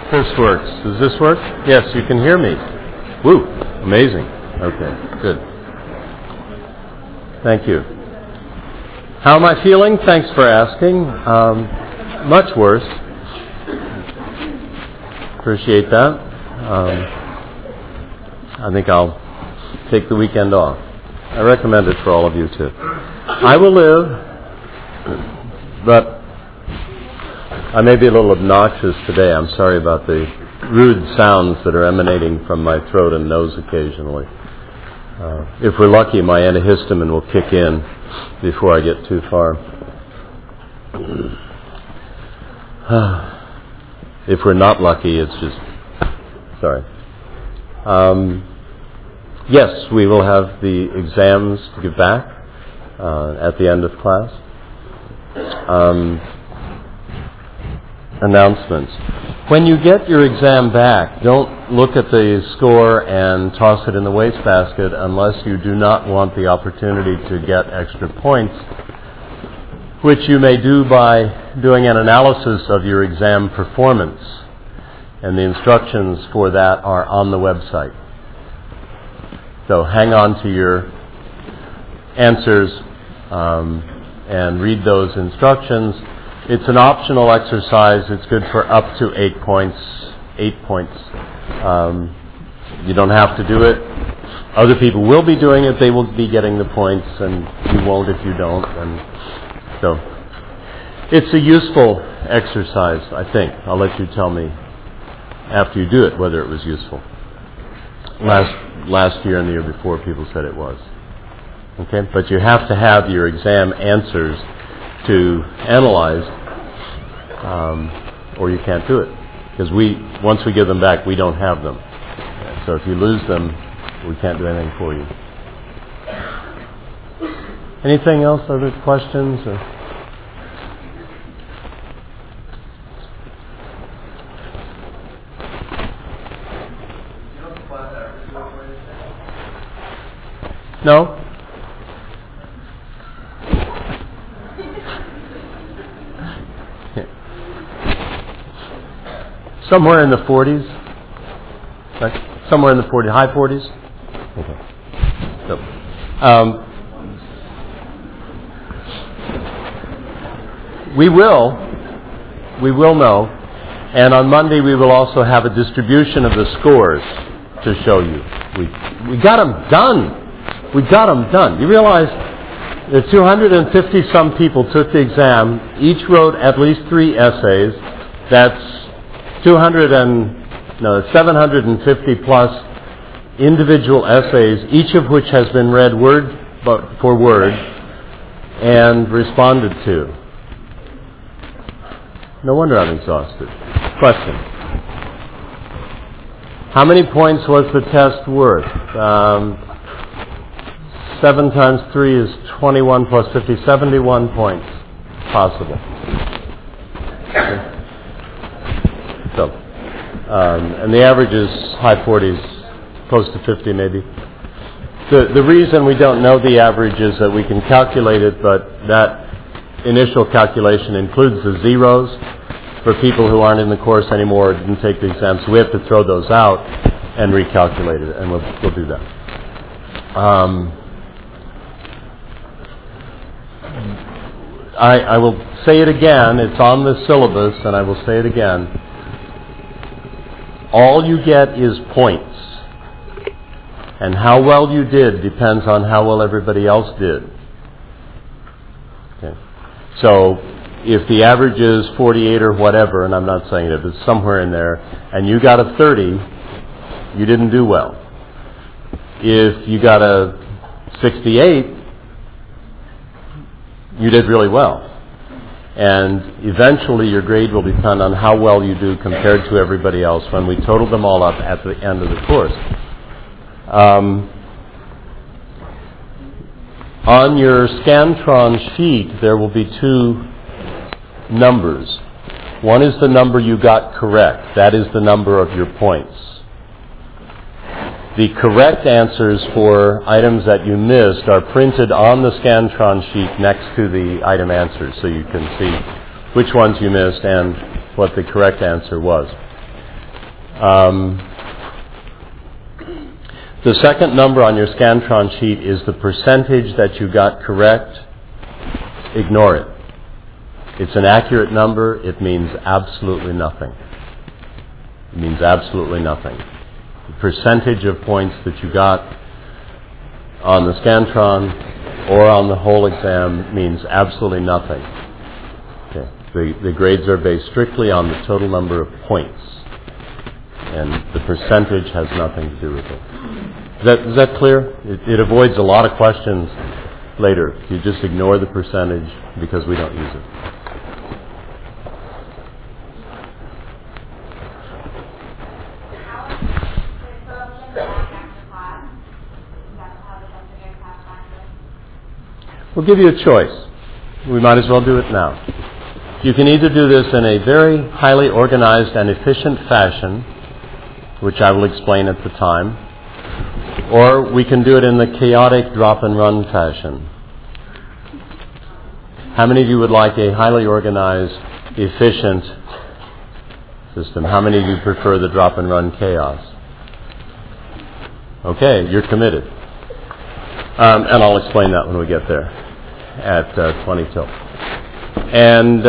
This works. Does this work? Yes, you can hear me. Woo, amazing. Okay, good. Thank you. How am I feeling? Thanks for asking. Much worse. Appreciate that. I think I'll take the weekend off. I recommend it for all of you too. I will live, but I may be a little obnoxious today. I'm sorry about the rude sounds that are emanating from my throat and nose occasionally. If we're lucky, my antihistamine will kick in before I get too far. If we're not lucky, it's just... Sorry. Yes, we will have the exams to give back at the end of class. Announcements. When you get your exam back, don't look at the score and toss it in the wastebasket unless you do not want the opportunity to get extra points, which you may do by doing an analysis of your exam performance. And the instructions for that are on the website. So hang on to your answers and read those instructions. It's an optional exercise. It's good for up to 8 points. 8 points. You don't have to do it. Other people will be doing it. They will be getting the points, and you won't if you don't. And so it's a useful exercise, I think. I'll let you tell me after you do it whether it was useful. Last year and the year before, people said it was. Okay, but you have to have your exam answers to analyze, or you can't do it. Because once we give them back, we don't have them. So if you lose them, we can't do anything for you. Anything else? Other questions? No? Somewhere in the 40s. Right? Somewhere in the high 40s. Okay. So, we will know, and on Monday we will also have a distribution of the scores to show you. We got them done. We got them done. You realize that 250 some people took the exam. Each wrote at least 3 essays. That's 750 plus individual essays, each of which has been read word for word and responded to. No wonder I'm exhausted. Question. How many points was the test worth? 7 times 3 is 21 plus 50, 71 points possible. Okay. So, and the average is high 40s, close to 50 maybe. The reason we don't know the average is that we can calculate it, but that initial calculation includes the zeros for people who aren't in the course anymore or didn't take the exam. So we have to throw those out and recalculate it, and we'll do that. I will say it again. It's on the syllabus, and I will say it again. All you get is points. And how well you did depends on how well everybody else did. Okay. So if the average is 48 or whatever, and I'm not saying it, but it's somewhere in there, and you got a 30, you didn't do well. If you got a 68, you did really well. And eventually your grade will depend on how well you do compared to everybody else when we total them all up at the end of the course. On your Scantron sheet, there will be 2 numbers. One is the number you got correct. That is the number of your points. The correct answers for items that you missed are printed on the Scantron sheet next to the item answers, so you can see which ones you missed and what the correct answer was. The second number on your Scantron sheet is the percentage that you got correct. Ignore it. It's an accurate number. It means absolutely nothing. It means absolutely nothing. The percentage of points that you got on the Scantron or on the whole exam means absolutely nothing. Okay. The grades are based strictly on the total number of points, and the percentage has nothing to do with it. Is that clear? It avoids a lot of questions later. You just ignore the percentage because we don't use it. We'll give you a choice. We might as well do it now. You can either do this in a very highly organized and efficient fashion, which I will explain at the time, or we can do it in the chaotic drop-and-run fashion. How many of you would like a highly organized, efficient system? How many of you prefer the drop-and-run chaos? Okay, you're committed. And I'll explain that when we get there at 20 till. And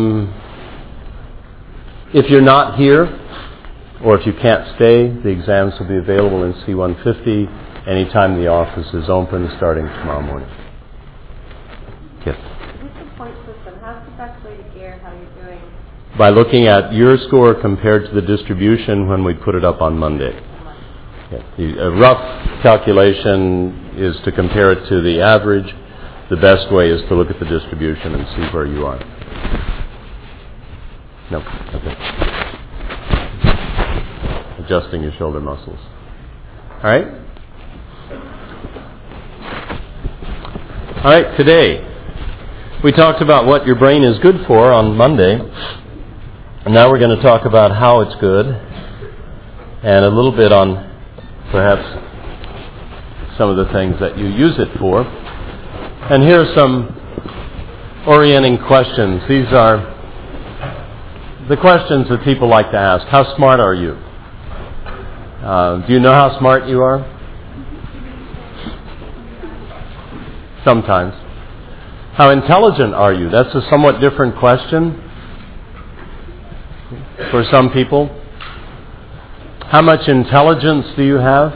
if you're not here, or if you can't stay, the exams will be available in C-150 anytime the office is open, starting tomorrow morning. Yes? With the point system, how's the best way to gauge how you're doing? By looking at your score compared to the distribution when we put it up on Monday. Yeah. A rough calculation is to compare it to the average. The best way is to look at the distribution and see where you are. No. Okay. Adjusting your shoulder muscles. All right? All right, today we talked about what your brain is good for on Monday. And now we're going to talk about how it's good and a little bit on perhaps some of the things that you use it for. And here are some orienting questions. These are the questions that people like to ask. How smart are you? Do you know how smart you are? Sometimes. How intelligent are you? That's a somewhat different question for some people. How much intelligence do you have?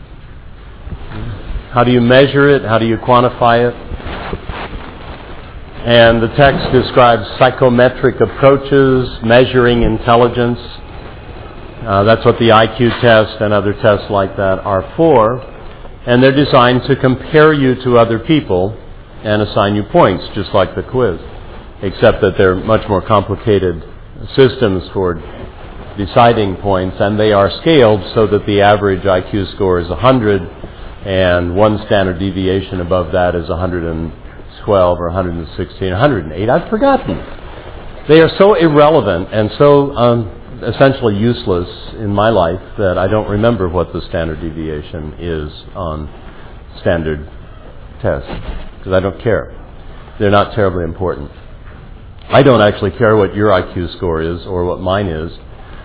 How do you measure it? How do you quantify it? And the text describes psychometric approaches, measuring intelligence. That's what the IQ test and other tests like that are for. And they're designed to compare you to other people and assign you points, just like the quiz, except that they're much more complicated systems for deciding points, and they are scaled so that the average IQ score is 100, and one standard deviation above that is 112 or 116, 108. I've forgotten. They are so irrelevant and so essentially useless in my life that I don't remember what the standard deviation is on standard tests, because I don't care. They're not terribly important. I don't actually care what your IQ score is or what mine is,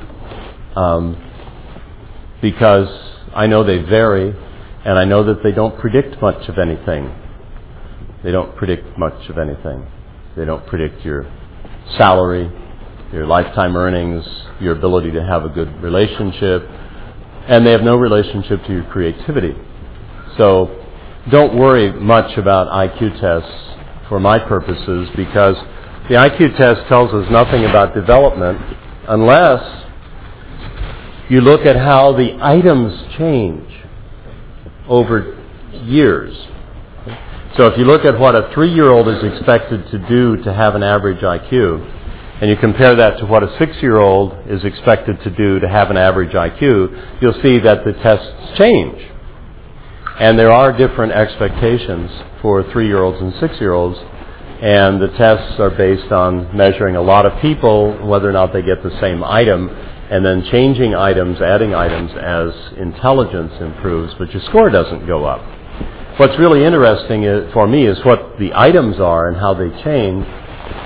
because I know they vary, and I know that they don't predict much of anything. They don't predict much of anything. They don't predict your salary, your lifetime earnings, your ability to have a good relationship, and they have no relationship to your creativity. So don't worry much about IQ tests for my purposes, because the IQ test tells us nothing about development unless you look at how the items change over years. So if you look at what a 3-year-old is expected to do to have an average IQ, and you compare that to what a 6-year-old is expected to do to have an average IQ, you'll see that the tests change. And there are different expectations for 3-year-olds and 6-year-olds, and the tests are based on measuring a lot of people, whether or not they get the same item, and then changing items, adding items as intelligence improves, but your score doesn't go up. What's really interesting for me is what the items are and how they change.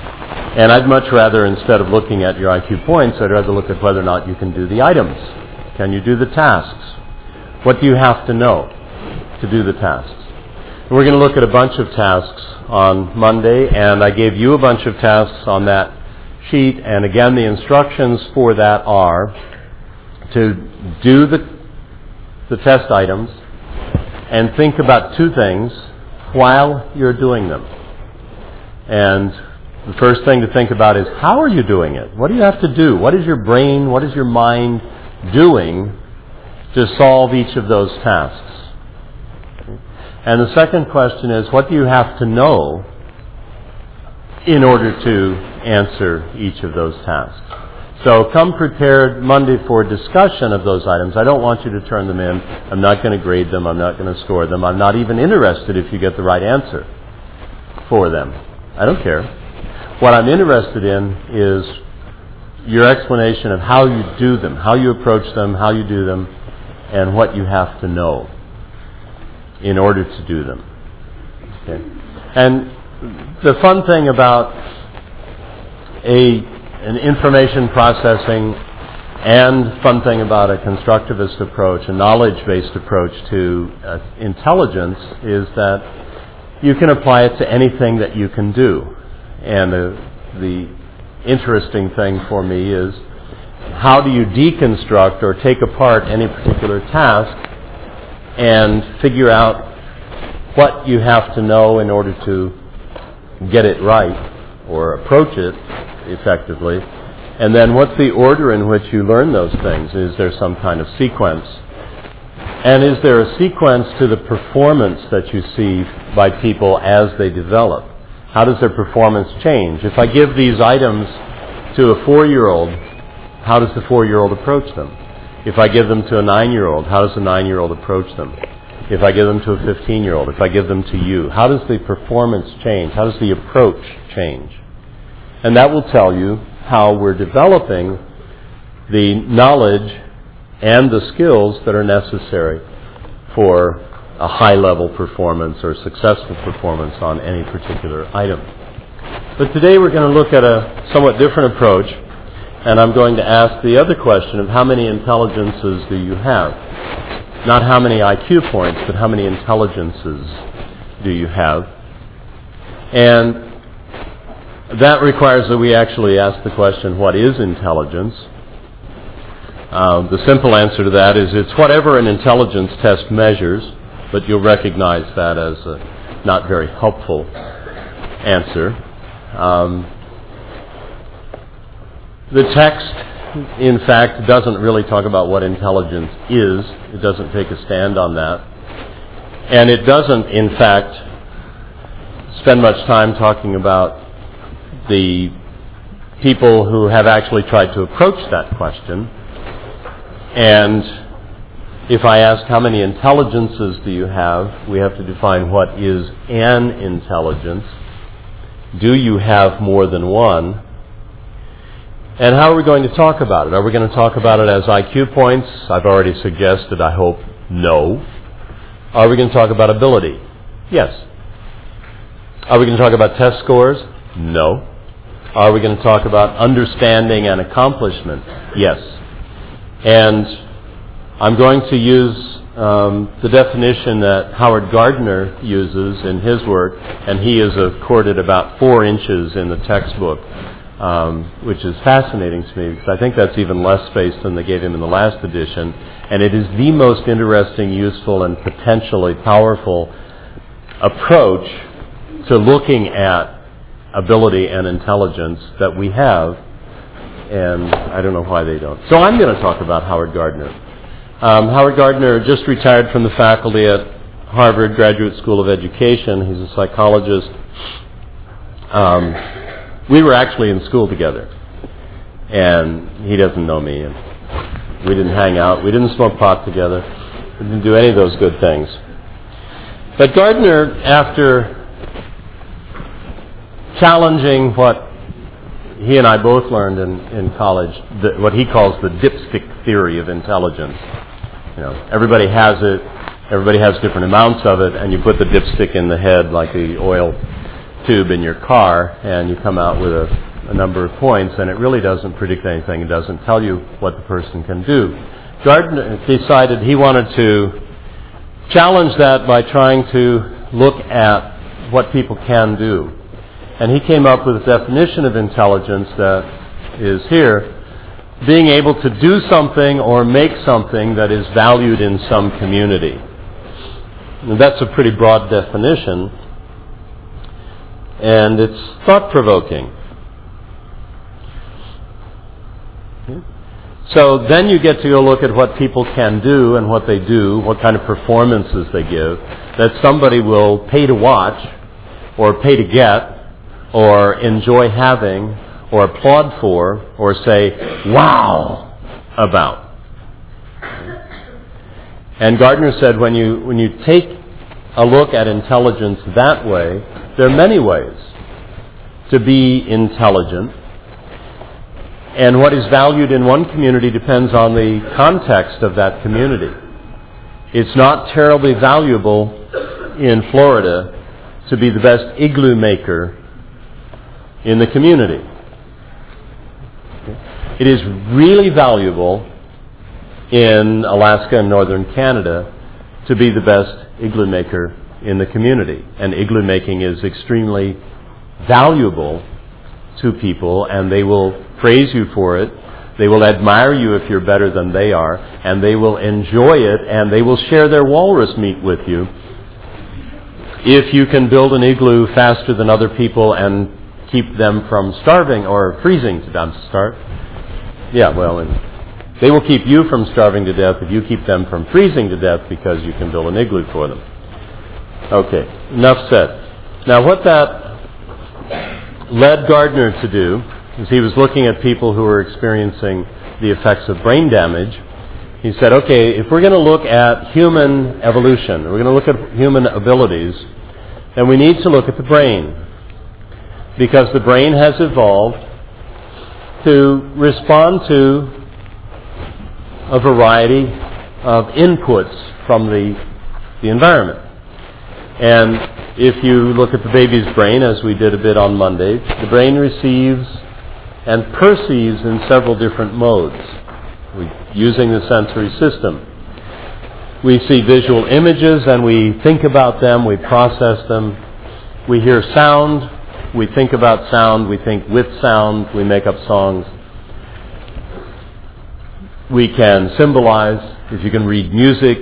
And I'd much rather, instead of looking at your IQ points, I'd rather look at whether or not you can do the items. Can you do the tasks? What do you have to know to do the tasks? And we're going to look at a bunch of tasks on Monday, and I gave you a bunch of tasks on that sheet, and again the instructions for that are to do the test items and think about two things while you're doing them. And the first thing to think about is, how are you doing it? What do you have to do? What is your brain, what is your mind doing to solve each of those tasks? And the second question is, what do you have to know in order to answer each of those tasks? So come prepared Monday for discussion of those items. I don't want you to turn them in. I'm not going to grade them. I'm not going to score them. I'm not even interested if you get the right answer for them. I don't care. What I'm interested in is your explanation of how you do them, how you approach them, how you do them, and what you have to know in order to do them. Okay? And the fun thing about an information processing and fun thing about a constructivist approach, a knowledge-based approach to intelligence, is that you can apply it to anything that you can do. And the interesting thing for me is, how do you deconstruct or take apart any particular task and figure out what you have to know in order to get it right or approach it effectively, and then what's the order in which you learn those things? Is there some kind of sequence? And is there a sequence to the performance that you see by people as they develop? How does their performance change? If I give these items to a 4-year-old, how does the 4-year-old approach them? If I give them to a 9-year-old, how does the 9-year-old approach them? If I give them to a 15-year-old, if I give them to you, how does the performance change? How does the approach change? And that will tell you how we're developing the knowledge and the skills that are necessary for a high-level performance or successful performance on any particular item. But today we're going to look at a somewhat different approach, and I'm going to ask the other question of how many intelligences do you have? Not how many IQ points, but how many intelligences do you have? And that requires that we actually ask the question, what is intelligence? The simple answer to that is it's whatever an intelligence test measures, but you'll recognize that as a not very helpful answer. The text, in fact, doesn't really talk about what intelligence is. It doesn't take a stand on that. And it doesn't, in fact, spend much time talking about the people who have actually tried to approach that question. And if I ask how many intelligences do you have, we have to define what is an intelligence. Do you have more than one? And how are we going to talk about it? Are we going to talk about it as IQ points? I've already suggested, I hope, no. Are we going to talk about ability? Yes. Are we going to talk about test scores? No. Are we going to talk about understanding and accomplishment? Yes. And I'm going to use the definition that Howard Gardner uses in his work, and he is accorded about 4 inches in the textbook, which is fascinating to me, because I think that's even less space than they gave him in the last edition. And it is the most interesting, useful, and potentially powerful approach to looking at ability and intelligence that we have, and I don't know why they don't. So I'm going to talk about Howard Gardner. Howard Gardner just retired from the faculty at Harvard Graduate School of Education. He's a psychologist. We were actually in school together, and he doesn't know me, and we didn't hang out. We didn't smoke pot together. We didn't do any of those good things. But Gardner, after challenging what he and I both learned in college, what he calls the dipstick theory of intelligence. You know, everybody has it, everybody has different amounts of it, and you put the dipstick in the head like the oil tube in your car, and you come out with a number of points, and it really doesn't predict anything. It doesn't tell you what the person can do. Gardner decided he wanted to challenge that by trying to look at what people can do. And he came up with a definition of intelligence that is here: being able to do something or make something that is valued in some community. And that's a pretty broad definition, and it's thought-provoking. So then you get to go look at what people can do and what they do, what kind of performances they give, that somebody will pay to watch, or pay to get, or enjoy having, or applaud for, or say, wow, about. And Gardner said when you take a look at intelligence that way, there are many ways to be intelligent. And what is valued in one community depends on the context of that community. It's not terribly valuable in Florida to be the best igloo maker in the community. It is really valuable in Alaska and northern Canada to be the best igloo maker in the community. And igloo making is extremely valuable to people, and they will praise you for it. They will admire you if you're better than they are, and they will enjoy it, and they will share their walrus meat with you if you can build an igloo faster than other people and keep them from starving or freezing to death. They will keep you from starving to death if you keep them from freezing to death because you can build an igloo for them. Okay, enough said. Now what that led Gardner to do is he was looking at people who were experiencing the effects of brain damage. He said, okay, if we're going to look at human evolution, we're going to look at human abilities, then we need to look at the brain. Because the brain has evolved to respond to a variety of inputs from the environment. And if you look at the baby's brain, as we did a bit on Monday, the brain receives and perceives in several different modes, using the sensory system. We see visual images and we think about them, we process them. We hear sound, we think about sound, we think with sound, we make up songs. We can symbolize. If you can read music,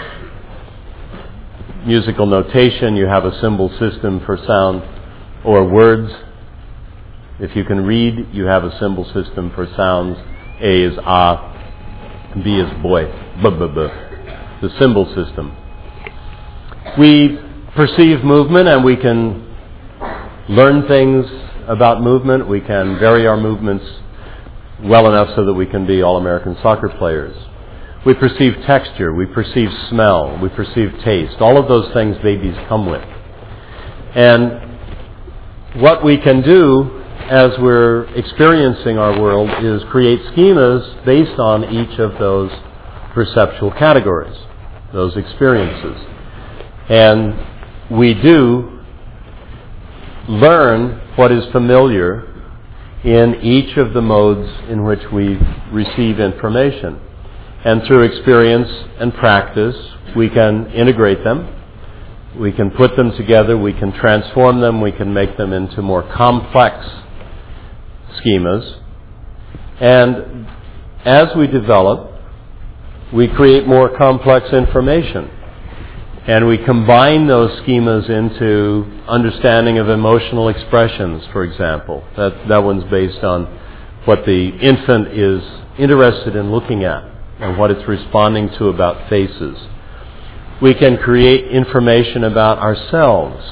musical notation, you have a symbol system for sound, or words. If you can read, you have a symbol system for sounds. A is ah, B is boy, b. The symbol system. We perceive movement and we can learn things about movement. We can vary our movements well enough so that we can be all-American soccer players. We perceive texture, we perceive smell, we perceive taste. All of those things babies come with. And what we can do as we're experiencing our world is create schemas based on each of those perceptual categories, those experiences. And we do learn what is familiar in each of the modes in which we receive information. And through experience and practice, we can integrate them, we can put them together, we can transform them, we can make them into more complex schemas. And as we develop, we create more complex information. And we combine those schemas into understanding of emotional expressions, for example. That one's based on what the infant is interested in looking at and what it's responding to about faces. We can create information about ourselves.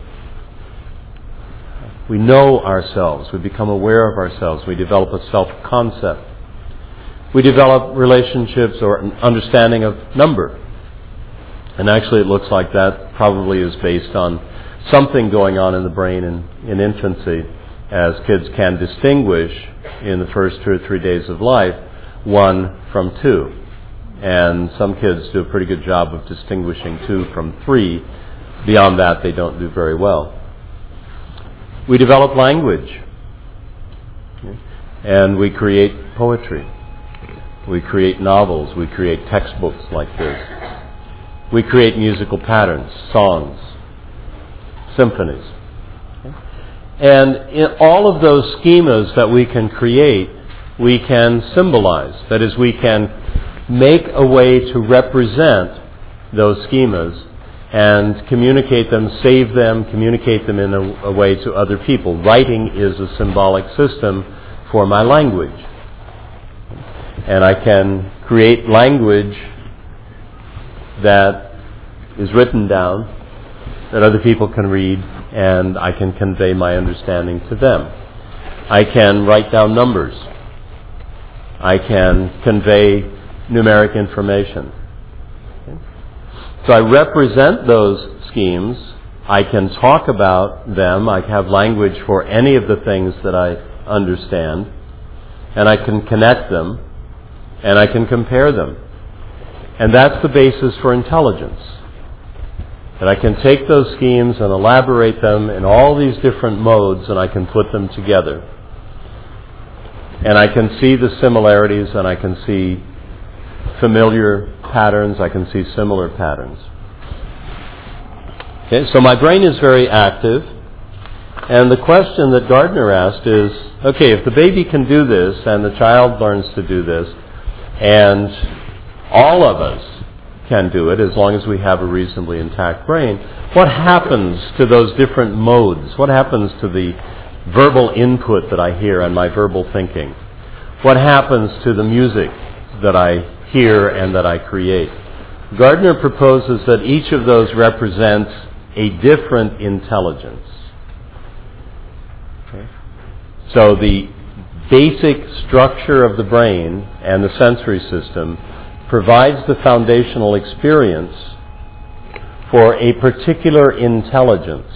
We know ourselves. We become aware of ourselves. We develop a self-concept. We develop relationships or an understanding of number. And actually it looks like that probably is based on something going on in the brain in infancy, as kids can distinguish in the first 2 or 3 days of life 1 from 2. And some kids do a pretty good job of distinguishing 2 from 3. Beyond that, they don't do very well. We develop language. And we create poetry. We create novels. We create textbooks like this. We create musical patterns, songs, symphonies. And in all of those schemas that we can create, we can symbolize. That is, we can make a way to represent those schemas and communicate them, save them, communicate them in a way to other people. Writing is a symbolic system for my language. And I can create language that is written down, that other people can read, and I can convey my understanding to them. I can write down numbers. I can convey numeric information. So I represent those schemes. I can talk about them. I have language for any of the things that I understand. And I can connect them. And I can compare them. And that's the basis for intelligence. That I can take those schemes and elaborate them in all these different modes, and I can put them together. And I can see the similarities, and I can see familiar patterns, I can see similar patterns. Okay, so my brain is very active, and the question that Gardner asked is, okay, if the baby can do this, and the child learns to do this, and all of us can do it as long as we have a reasonably intact brain, what happens to those different modes? What happens to the verbal input that I hear and my verbal thinking? What happens to the music that I hear and that I create? Gardner proposes that each of those represents a different intelligence. Okay. So the basic structure of the brain and the sensory system provides the foundational experience for a particular intelligence.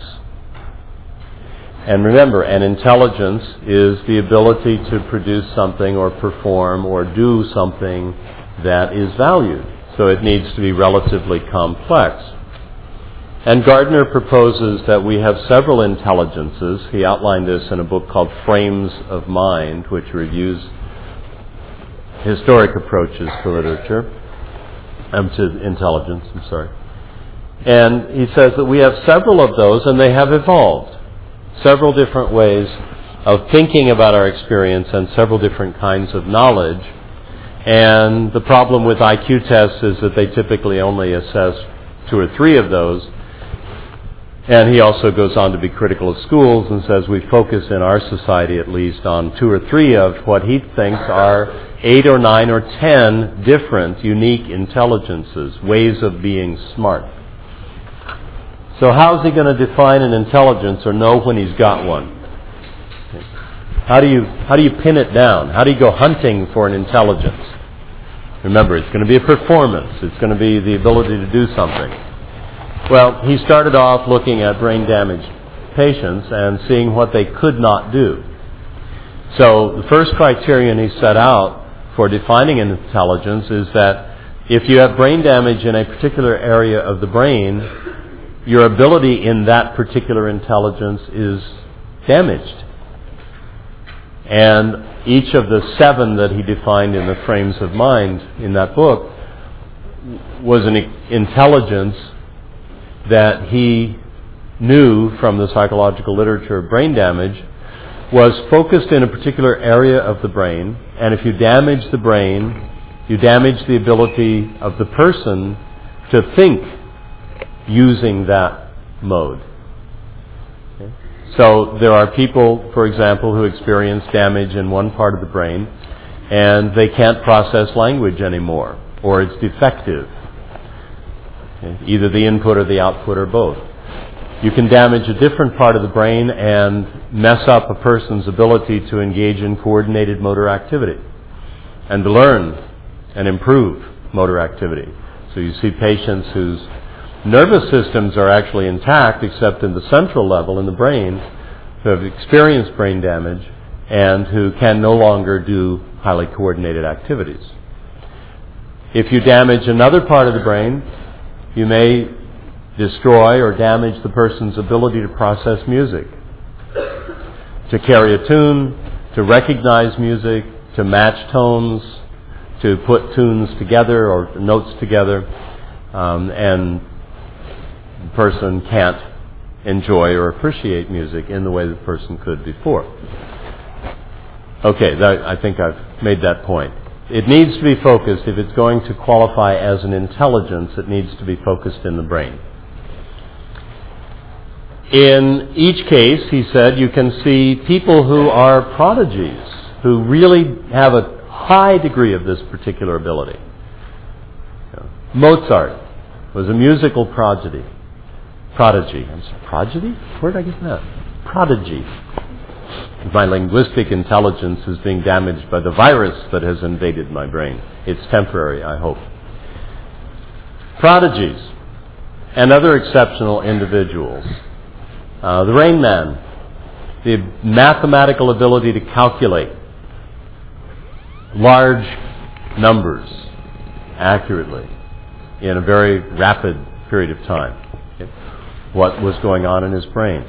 And remember, an intelligence is the ability to produce something or perform or do something that is valued. So it needs to be relatively complex. And Gardner proposes that we have several intelligences. He outlined this in a book called Frames of Mind, which reviews historic approaches to literature, to intelligence, And he says that we have several of those, and they have evolved. Several different ways of thinking about our experience and several different kinds of knowledge. And the problem with IQ tests is that they typically only assess 2 or 3 of those. And he also goes on to be critical of schools and says we focus in our society at least on 2 or 3 of what he thinks are 8 or 9 or 10 different unique intelligences, ways of being smart. So how's he going to define an intelligence or know when he's got one? How do you pin it down? How do you go hunting for an intelligence? Remember, it's going to be a performance. It's going to be the ability to do something. Well, he started off looking at brain-damaged patients and seeing what they could not do. So the first criterion he set out for defining an intelligence is that if you have brain damage in a particular area of the brain, your ability in that particular intelligence is damaged. And each of the 7 that he defined in the Frames of Mind in that book was an intelligence that he knew from the psychological literature of brain damage was focused in a particular area of the brain, and if you damage the brain, you damage the ability of the person to think using that mode. Okay? So there are people, for example, who experience damage in one part of the brain, and they can't process language anymore, or it's defective. Okay? Either the input or the output or both. You can damage a different part of the brain and mess up a person's ability to engage in coordinated motor activity and to learn and improve motor activity. So you see patients whose nervous systems are actually intact except in the central level in the brain who have experienced brain damage and who can no longer do highly coordinated activities. If you damage another part of the brain, you may destroy or damage the person's ability to process music, to carry a tune, to recognize music, to match tones, to put tunes together or notes together, and the person can't enjoy or appreciate music in the way the person could before. Okay, I think I've made that point. It needs to be focused. If it's going to qualify as an intelligence, it needs to be focused in the brain. In each case, he said, you can see people who are prodigies, who really have a high degree of this particular ability. Mozart was a musical prodigy. Prodigy. Prodigy? Where did I get that? Prodigy. My linguistic intelligence is being damaged by the virus that has invaded my brain. It's temporary, I hope. Prodigies and other exceptional individuals. The Rain Man, the mathematical ability to calculate large numbers accurately in a very rapid period of time. What was going on in his brain.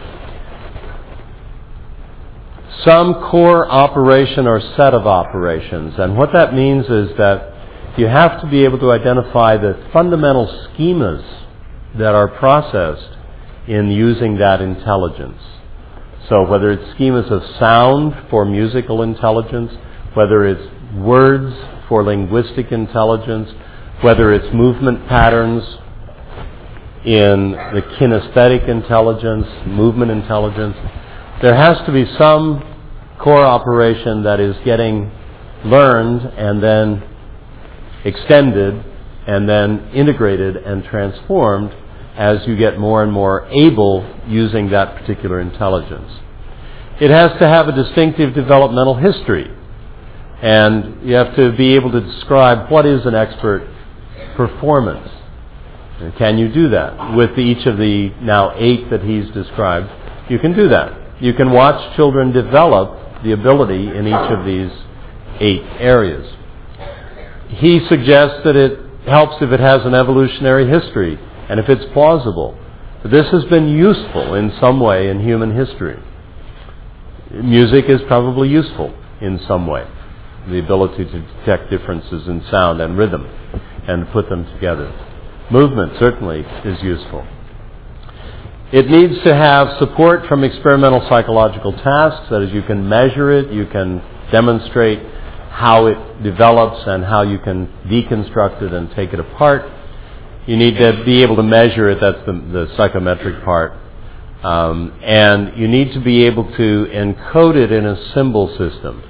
Some core operation or set of operations. And what that means is that you have to be able to identify the fundamental schemas that are processed in using that intelligence. So whether it's schemas of sound for musical intelligence, whether it's words for linguistic intelligence, whether it's movement patterns in the kinesthetic intelligence, movement intelligence, there has to be some core operation that is getting learned and then extended and then integrated and transformed as you get more and more able using that particular intelligence. It has to have a distinctive developmental history, and you have to be able to describe what is an expert performance. And can you do that? With each of the now 8 that he's described, you can do that. You can watch children develop the ability in each of these 8 areas. He suggests that it helps if it has an evolutionary history and if it's plausible. This has been useful in some way in human history. Music is probably useful in some way. The ability to detect differences in sound and rhythm and put them together. Movement certainly is useful. It needs to have support from experimental psychological tasks. That is, you can measure it, you can demonstrate how it develops and how you can deconstruct it and take it apart. You need to be able to measure it. That's the psychometric part. And you need to be able to encode it in a symbol system.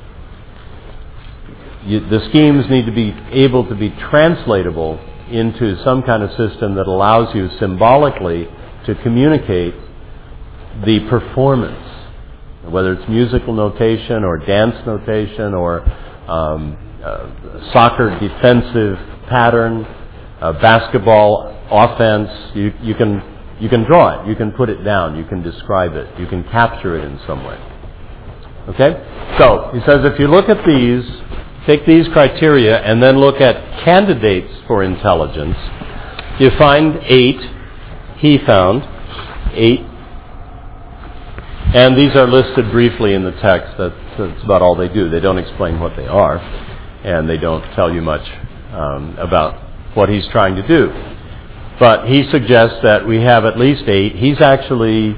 The schemes need to be able to be translatable into some kind of system that allows you symbolically to communicate the performance, whether it's musical notation or dance notation or soccer defensive pattern, basketball offense. You can draw it, you can put it down, you can describe it, you can capture it in some way. Okay? So, he says if you look at these, take these criteria and then look at candidates for intelligence, you find 8. He found 8. And these are listed briefly in the text. That's about all they do. They don't explain what they are, and they don't tell you much about what he's trying to do. But he suggests that we have at least 8. He's actually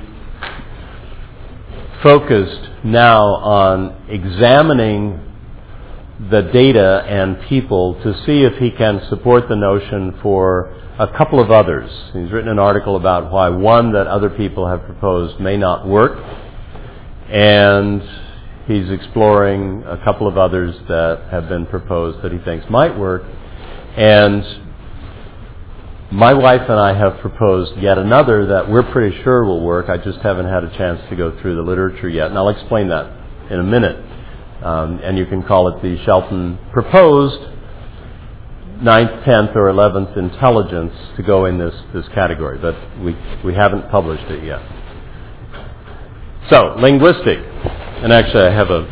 focused now on examining the data and people to see if he can support the notion for a couple of others. He's written an article about why one that other people have proposed may not work, and he's exploring a couple of others that have been proposed that he thinks might work. And my wife and I have proposed yet another that we're pretty sure will work. I just haven't had a chance to go through the literature yet, and I'll explain that in a minute. And you can call it the Shelton proposed 9th, 10th, or 11th intelligence to go in this category, but we haven't published it yet. So, linguistic. And actually I have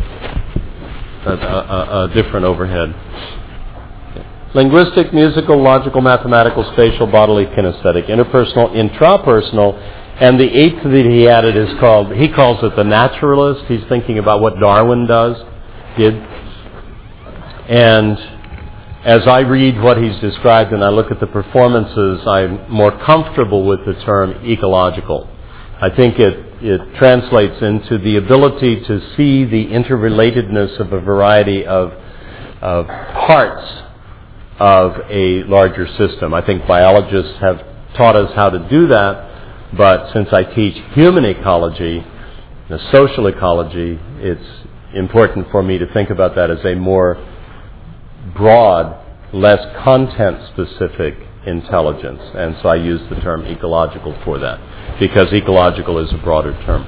a different overhead. Linguistic, musical, logical, mathematical, spatial, bodily, kinesthetic, interpersonal, intrapersonal, and the 8th that he added is he calls it the naturalist. He's thinking about what Darwin did. And as I read what he's described and I look at the performances, I'm more comfortable with the term ecological. I think it translates into the ability to see the interrelatedness of a variety of parts of a larger system. I think biologists have taught us how to do that, but since I teach human ecology, the social ecology, it's important for me to think about that as a more broad, less content-specific intelligence. And so I use the term ecological for that, because ecological is a broader term.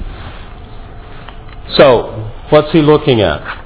So, what's he looking at?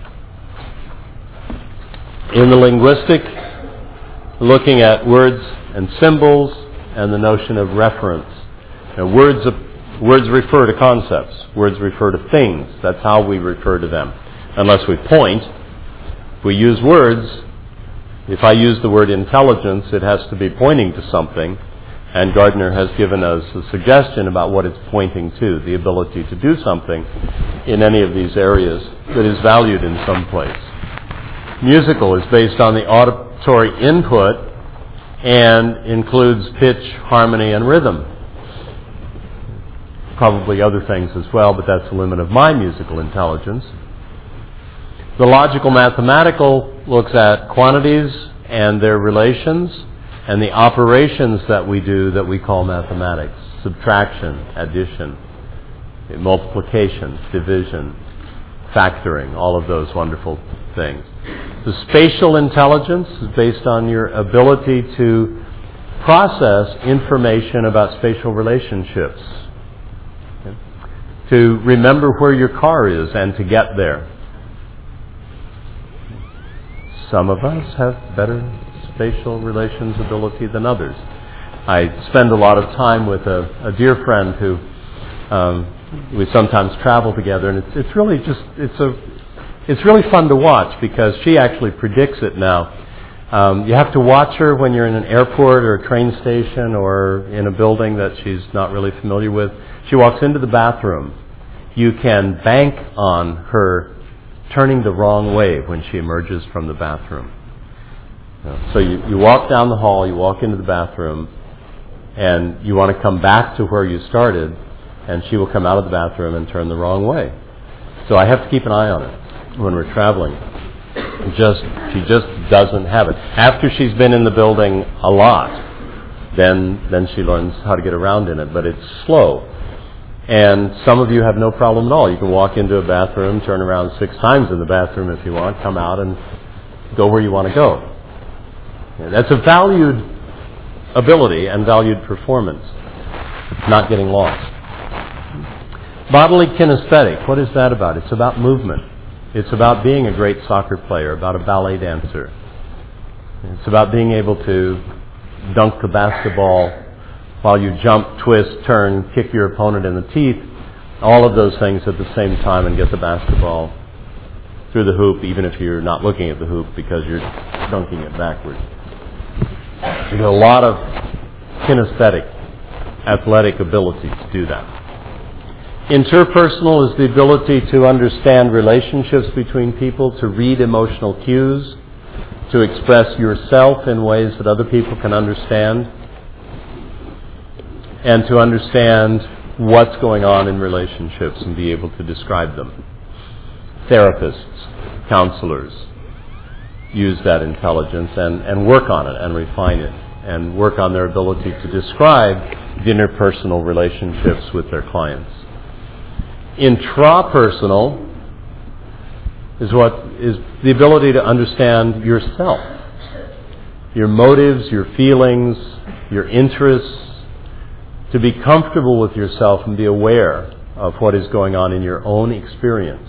In the linguistic, looking at words and symbols and the notion of reference. Now, words refer to concepts. Words refer to things. That's how we refer to them. Unless we point, if we use words, if I use the word intelligence, it has to be pointing to something. And Gardner has given us a suggestion about what it's pointing to, the ability to do something in any of these areas that is valued in some place. Musical is based on the auditory input and includes pitch, harmony, and rhythm. Probably other things as well, but that's the limit of my musical intelligence. The logical mathematical looks at quantities and their relations and the operations that we do that we call mathematics. Subtraction, addition, multiplication, division, factoring, all of those wonderful things. The spatial intelligence is based on your ability to process information about spatial relationships. Okay? To remember where your car is and to get there. Some of us have better spatial relations ability than others. I spend a lot of time with a dear friend who we sometimes travel together, and it's really fun to watch because she actually predicts it now. You have to watch her when you're in an airport or a train station or in a building that she's not really familiar with. She walks into the bathroom. You can bank on her turning the wrong way when she emerges from the bathroom. So you walk down the hall, you walk into the bathroom, and you want to come back to where you started, and she will come out of the bathroom and turn the wrong way. So I have to keep an eye on it when we're traveling. She just doesn't have it. After she's been in the building a lot, then she learns how to get around in it, but it's slow. And some of you have no problem at all. You can walk into a bathroom, turn around 6 times in the bathroom if you want, come out and go where you want to go. That's a valued ability and valued performance. It's not getting lost. Bodily kinesthetic, what is that about? It's about movement. It's about being a great soccer player, about a ballet dancer. It's about being able to dunk the basketball while you jump, twist, turn, kick your opponent in the teeth, all of those things at the same time, and get the basketball through the hoop, even if you're not looking at the hoop because you're dunking it backwards. There's a lot of kinesthetic, athletic ability to do that. Interpersonal is the ability to understand relationships between people, to read emotional cues, to express yourself in ways that other people can understand, and to understand what's going on in relationships and be able to describe them. Therapists, counselors use that intelligence and work on it and refine it and work on their ability to describe the interpersonal relationships with their clients. Intrapersonal is what is the ability to understand yourself, your motives, your feelings, your interests, to be comfortable with yourself and be aware of what is going on in your own experience,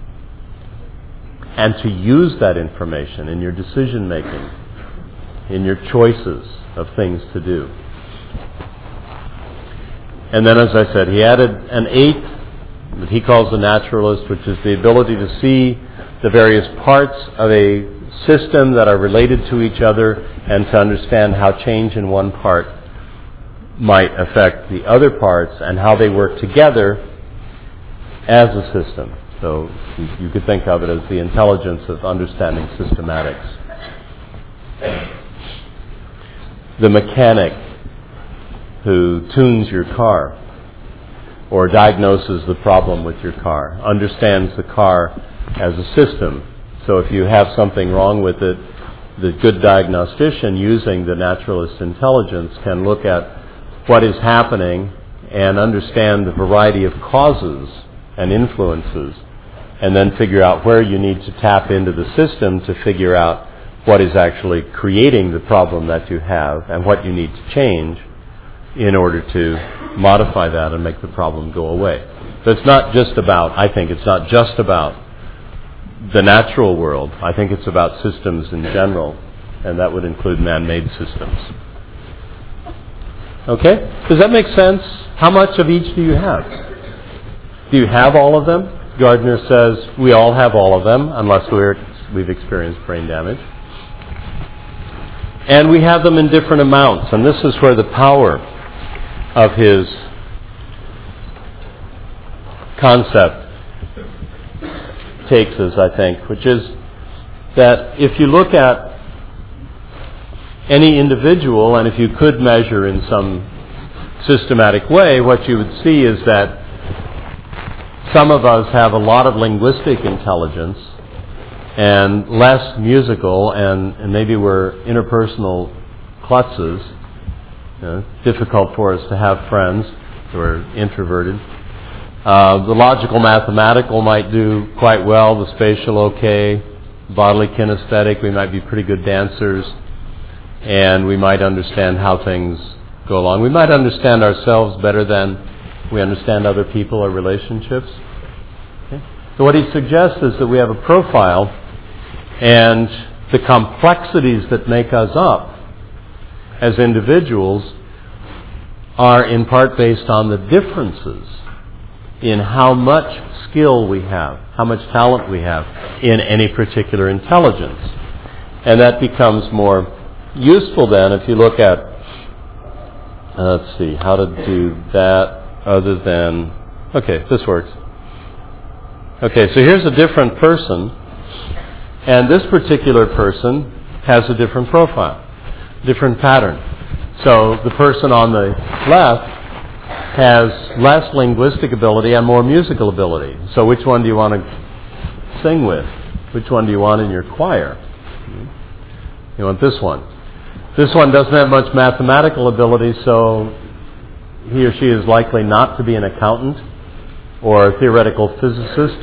and to use that information in your decision making, in your choices of things to do. And then, as I said, he added an 8th that he calls the naturalist, which is the ability to see the various parts of a system that are related to each other and to understand how change in one part might affect the other parts and how they work together as a system. So you could think of it as the intelligence of understanding systematics. The mechanic who tunes your car or diagnoses the problem with your car understands the car as a system. So if you have something wrong with it, the good diagnostician, using the naturalist intelligence, can look at what is happening and understand the variety of causes and influences, and then figure out where you need to tap into the system to figure out what is actually creating the problem that you have and what you need to change in order to modify that and make the problem go away. So it's not just about, I think it's not just about the natural world. I think it's about systems in general, and that would include man-made systems. Okay? Does that make sense? How much of each do you have? Do you have all of them? Gardner says we all have all of them, unless we've experienced brain damage. And we have them in different amounts, and this is where the power of his concept takes us, I think, which is that if you look at any individual, and if you could measure in some systematic way, what you would see is that some of us have a lot of linguistic intelligence and less musical, and maybe we're interpersonal klutzes. Difficult for us to have friends who are introverted. The logical mathematical might do quite well, the spatial okay, bodily kinesthetic, we might be pretty good dancers, and we might understand how things go along. We might understand ourselves better than we understand other people or relationships. Okay? So what he suggests is that we have a profile, and the complexities that make us up as individuals are in part based on the differences in how much skill we have, how much talent we have in any particular intelligence. And that becomes more useful then if you look at, let's see, how to do that other than, okay, this works. Okay, so here's a different person, and this particular person has a different profile, different pattern. So the person on the left has less linguistic ability and more musical ability. So which one do you want to sing with? Which one do you want in your choir? You want this one. This one doesn't have much mathematical ability, so he or she is likely not to be an accountant or a theoretical physicist.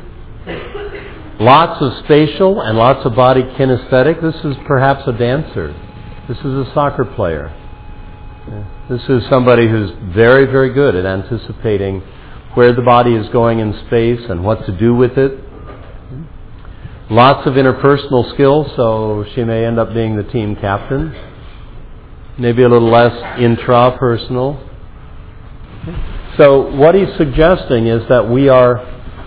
Lots of spatial and lots of body kinesthetic. This is perhaps a dancer. This is a soccer player. This is somebody who's very, very good at anticipating where the body is going in space and what to do with it. Lots of interpersonal skills, so she may end up being the team captain. Maybe a little less intrapersonal. So what he's suggesting is that we are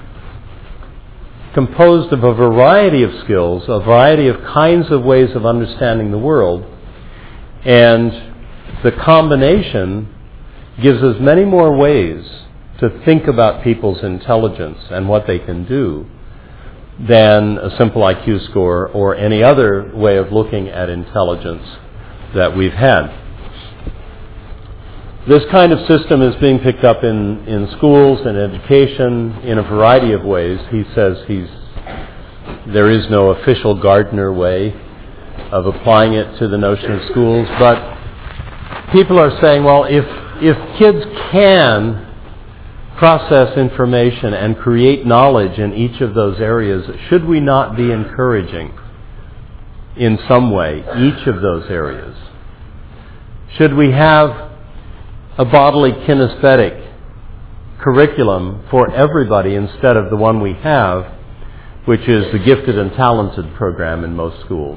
composed of a variety of skills, a variety of kinds of ways of understanding the world, and the combination gives us many more ways to think about people's intelligence and what they can do than a simple IQ score or any other way of looking at intelligence that we've had. This kind of system is being picked up in schools and education in a variety of ways. He says there is no official Gardner way of applying it to the notion of schools, but people are saying, well, if kids can process information and create knowledge in each of those areas, should we not be encouraging in some way each of those areas? Should we have a bodily kinesthetic curriculum for everybody instead of the one we have, which is the gifted and talented program in most schools?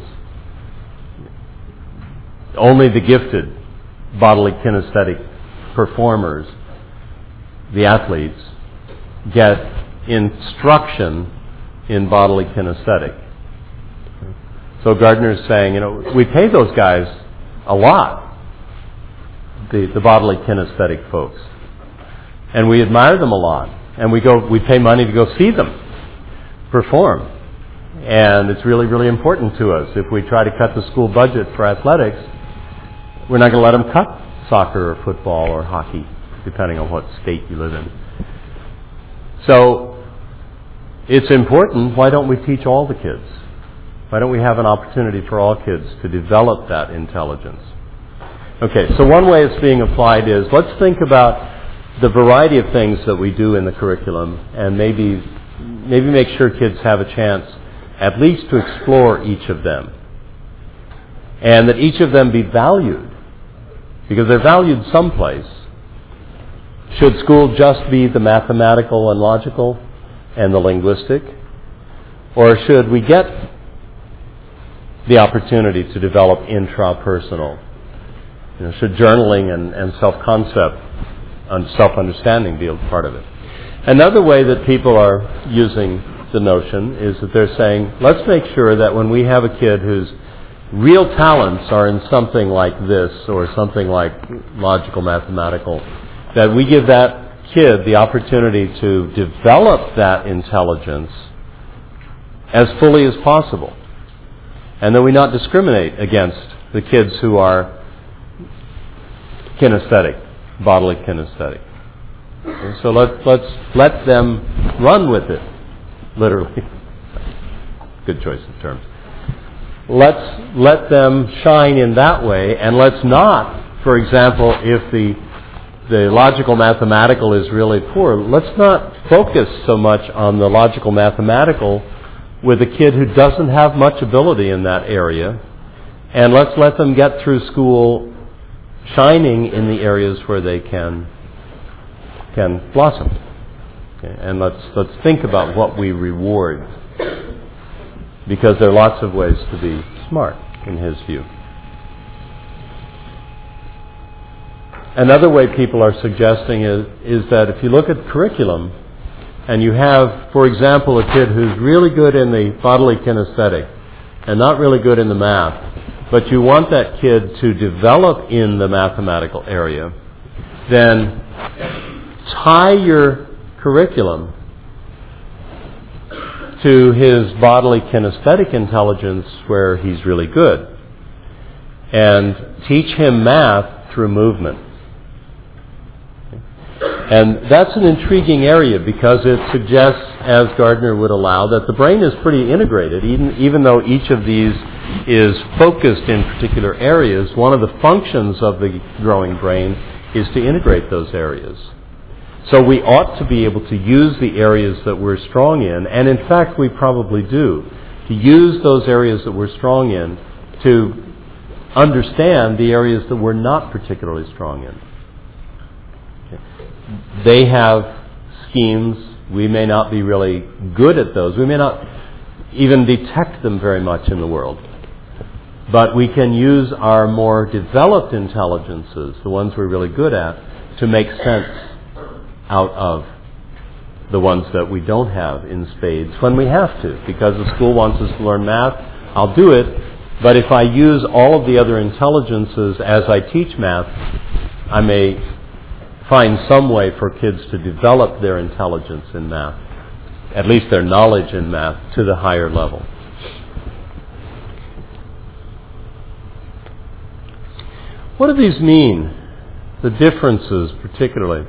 Only the gifted bodily kinesthetic performers, the athletes, get instruction in bodily kinesthetic. So Gardner's saying, we pay those guys a lot, the bodily kinesthetic folks, and we admire them a lot, and we pay money to go see them perform. And it's really, really important to us. If we try to cut the school budget for athletics, we're not going to let them cut soccer or football or hockey, depending on what state you live in. So it's important. Why don't we teach all the kids? Why don't we have an opportunity for all kids to develop that intelligence? Okay, so one way it's being applied is, let's think about the variety of things that we do in the curriculum and maybe make sure kids have a chance at least to explore each of them. And that each of them be valued, because they're valued someplace. Should school just be the mathematical and logical and the linguistic? Or should we get the opportunity to develop intrapersonal? Should journaling and self-concept and self-understanding be a part of it? Another way that people are using the notion is that they're saying, let's make sure that when we have a kid whose real talents are in something like this or something like logical, mathematical, that we give that kid the opportunity to develop that intelligence as fully as possible. And that we not discriminate against the kids who are kinesthetic, bodily kinesthetic. Okay, so let's let them run with it, literally. Good choice of terms. Let's let them shine in that way, and let's not, for example, if the logical mathematical is really poor, let's not focus so much on the logical mathematical with a kid who doesn't have much ability in that area, and let's let them get through school shining in the areas where they can blossom. Okay? And let's think about what we reward, because there are lots of ways to be smart, in his view. Another way people are suggesting is that if you look at curriculum, and you have, for example, a kid who's really good in the bodily kinesthetic and not really good in the math, but you want that kid to develop in the mathematical area, then tie your curriculum to his bodily kinesthetic intelligence where he's really good, and teach him math through movement. And that's an intriguing area because it suggests, as Gardner would allow, that the brain is pretty integrated. Even though each of these is focused in particular areas, one of the functions of the growing brain is to integrate those areas. So we ought to be able to use the areas that we're strong in, and in fact we probably do, to use those areas that we're strong in to understand the areas that we're not particularly strong in. They have schemes. We may not be really good at those. We may not even detect them very much in the world. But we can use our more developed intelligences, the ones we're really good at, to make sense out of the ones that we don't have in spades when we have to. Because the school wants us to learn math, I'll do it. But if I use all of the other intelligences as I teach math, I may find some way for kids to develop their intelligence in math, at least their knowledge in math, to the higher level. What do these mean? The differences, particularly.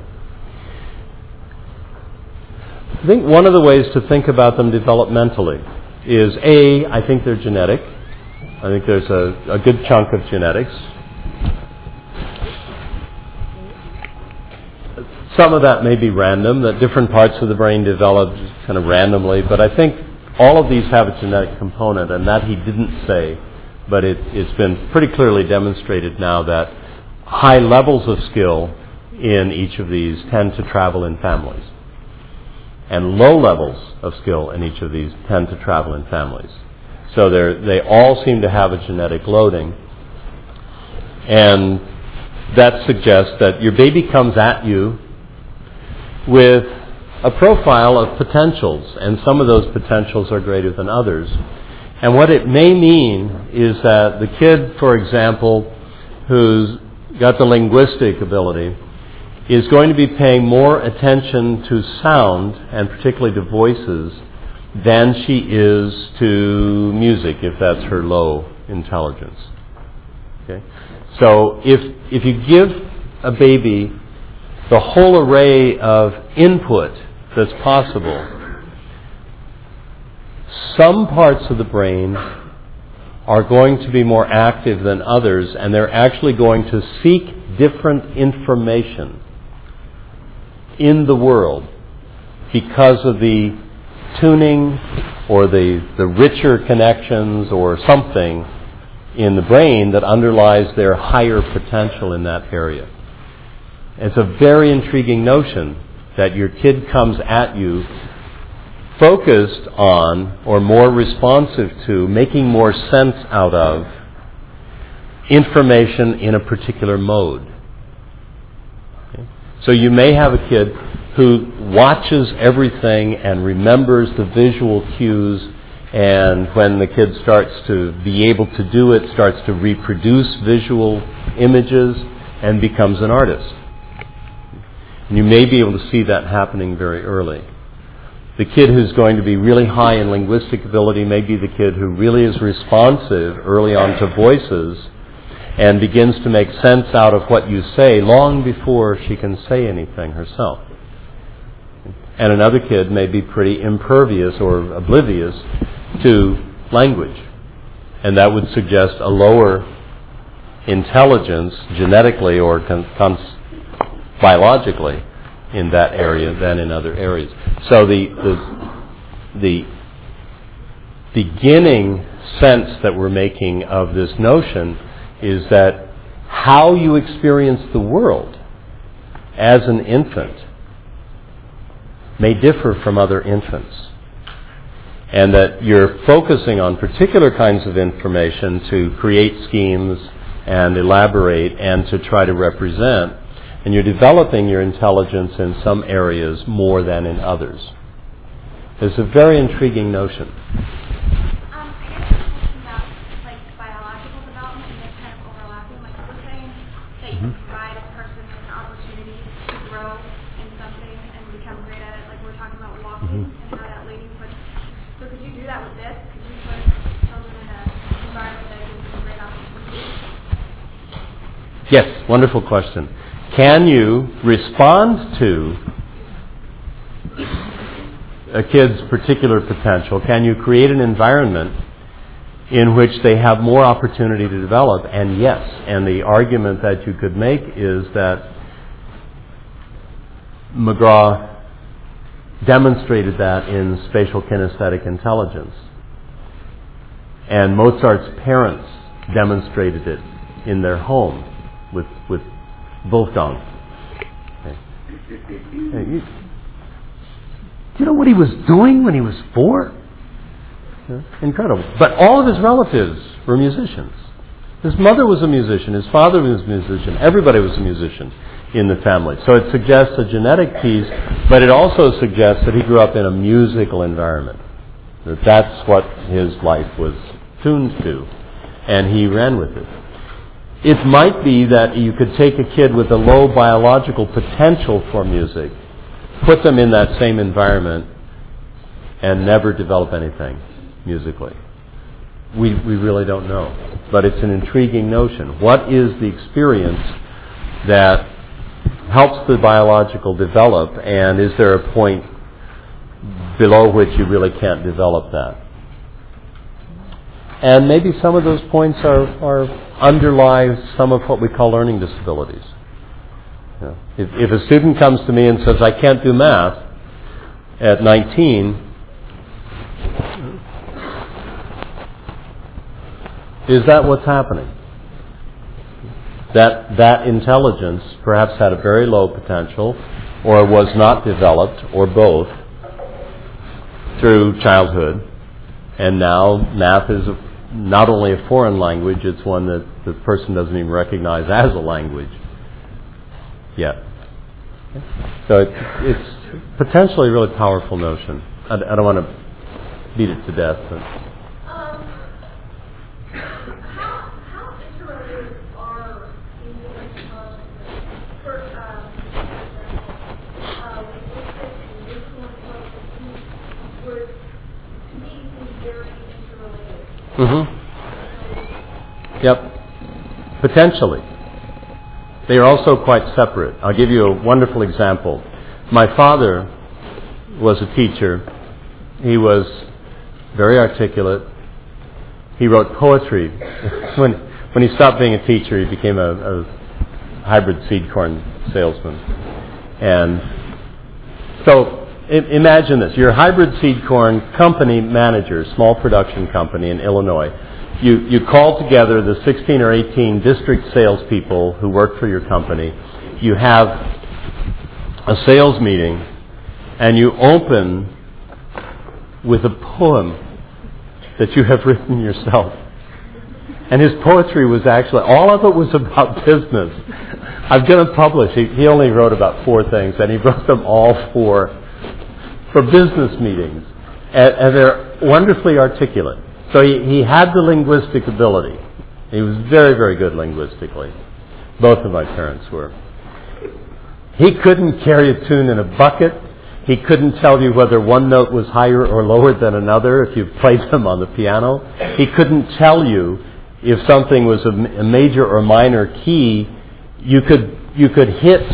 I think one of the ways to think about them developmentally is, I think they're genetic. I think there's a good chunk of genetics. Some of that may be random, that different parts of the brain develop kind of randomly, but I think all of these have a genetic component, and that he didn't say, but it's been pretty clearly demonstrated now that high levels of skill in each of these tend to travel in families, and low levels of skill in each of these tend to travel in families. So they all seem to have a genetic loading, and that suggests that your baby comes at you with a profile of potentials, and some of those potentials are greater than others. And what it may mean is that the kid, for example, who's got the linguistic ability, is going to be paying more attention to sound, and particularly to voices, than she is to music, if that's her low intelligence. Okay? So if you give a baby the whole array of input that's possible, some parts of the brain are going to be more active than others, and they're actually going to seek different information in the world because of the tuning or the richer connections or something in the brain that underlies their higher potential in that area. It's a very intriguing notion that your kid comes at you focused on or more responsive to, making more sense out of information in a particular mode. Okay? So you may have a kid who watches everything and remembers the visual cues, and when the kid starts to be able to do it, starts to reproduce visual images and becomes an artist. And you may be able to see that happening very early. The kid who's going to be really high in linguistic ability may be the kid who really is responsive early on to voices and begins to make sense out of what you say long before she can say anything herself. And another kid may be pretty impervious or oblivious to language. And that would suggest a lower intelligence genetically or biologically in that area than in other areas. So the beginning sense that we're making of this notion is that how you experience the world as an infant may differ from other infants, and that you're focusing on particular kinds of information to create schemes and elaborate and to try to represent, and you're developing your intelligence in some areas more than in others. It's a very intriguing notion. I guess I'm thinking about like biological development and this kind of overlapping. Like we're saying that you can provide a person with an opportunity to grow in something and become great at it. Like we're talking about walking and how that lady puts. So could you do that with this? Could you put children in an environment that gives them great opportunities? Yes, wonderful question. Can you respond to a kid's particular potential? Can you create an environment in which they have more opportunity to develop? And yes, and the argument that you could make is that McGraw demonstrated that in spatial kinesthetic intelligence. And Mozart's parents demonstrated it in their home with Wolfgang. Okay. Do you know what he was doing when he was 4? Yeah. Incredible. But all of his relatives were musicians. His mother was a musician. His father was a musician. Everybody was a musician in the family. So it suggests a genetic piece, but it also suggests that he grew up in a musical environment. That's what his life was tuned to. And he ran with it. It might be that you could take a kid with a low biological potential for music, put them in that same environment, and never develop anything musically. We really don't know. But it's an intriguing notion. What is the experience that helps the biological develop, and is there a point below which you really can't develop that? And maybe some of those points underlie some of what we call learning disabilities. You know, if a student comes to me and says, I can't do math at 19, is that what's happening? That intelligence perhaps had a very low potential, or was not developed, or both, through childhood, and now math is not only a foreign language, it's one that the person doesn't even recognize as a language yet. So it's potentially a really powerful notion. I don't want to beat it to death, but how interrelated are music and intelligence? For example, linguistic and musical intelligence, would Yep. Potentially. They are also quite separate. I'll give you a wonderful example. My father was a teacher. He was very articulate. He wrote poetry. When he stopped being a teacher, he became a hybrid seed corn salesman. And so imagine this. You're a hybrid seed corn company manager, small production company in Illinois. You call together the 16 or 18 district salespeople who work for your company. You have a sales meeting, and you open with a poem that you have written yourself. And his poetry was actually, all of it was about business. I'm going to publish. He only wrote about 4 things, and he wrote them all for business meetings. And they're wonderfully articulate. So he had the linguistic ability. He was very, very good linguistically. Both of my parents were. He couldn't carry a tune in a bucket. He couldn't tell you whether one note was higher or lower than another if you played them on the piano. He couldn't tell you if something was a major or minor key. You could hit